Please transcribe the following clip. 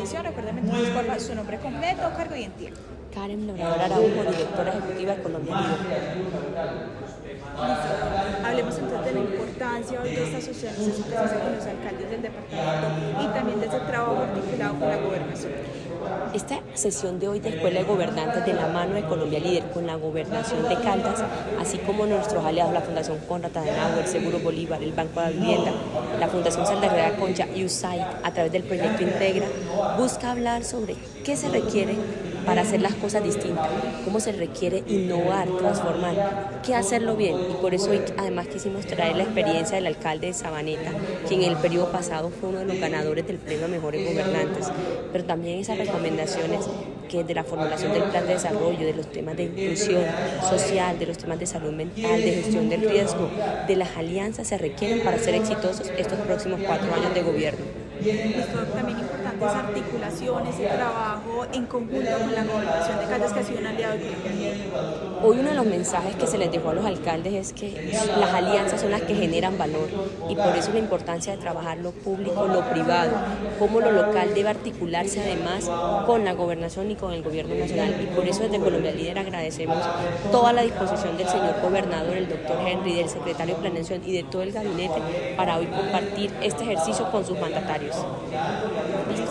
inicio, recuérdeme entonces, por favor, su nombre completo, cargo y entidad. Karen Labrador Araujo, directora ejecutiva de Colombia Líder. Listo. Hablemos entonces de la importancia hoy de esta socialización que se hace con los alcaldes del departamento y también de ese trabajo articulado con la gobernación. Esta sesión de hoy de Escuela de Gobernantes de la mano de Colombia Líder con la Gobernación de Caldas, así como nuestros aliados, la Fundación Konrad Adenauer, el Seguro Bolívar, el Banco de la Vivienda, la Fundación Saldarriaga Concha y USAID, a través del proyecto Integra, busca hablar sobre qué se requiere para hacer las cosas distintas, cómo se requiere innovar, transformar, qué hacerlo bien. Y por eso hoy además quisimos traer la experiencia del alcalde de Sabaneta, quien en el periodo pasado fue uno de los ganadores del premio a Mejores Gobernantes, pero también esas recomendaciones que de la formulación del plan de desarrollo, de los temas de inclusión social, de los temas de salud mental, de gestión del riesgo, de las alianzas se requieren para ser exitosos estos próximos 4 años de gobierno. Esto también importantes articulaciones y trabajo en conjunto con la gobernación de Caldas, que ha sido un aliado de Colombia. Hoy uno de los mensajes que se les dejó a los alcaldes es que las alianzas son las que generan valor y por eso la importancia de trabajar lo público, lo privado, cómo lo local debe articularse además con la gobernación y con el gobierno nacional. Y por eso desde Colombia Líder agradecemos toda la disposición del señor gobernador, el doctor Henry, del secretario de Planeación y de todo el gabinete para hoy compartir este ejercicio con sus mandatarios.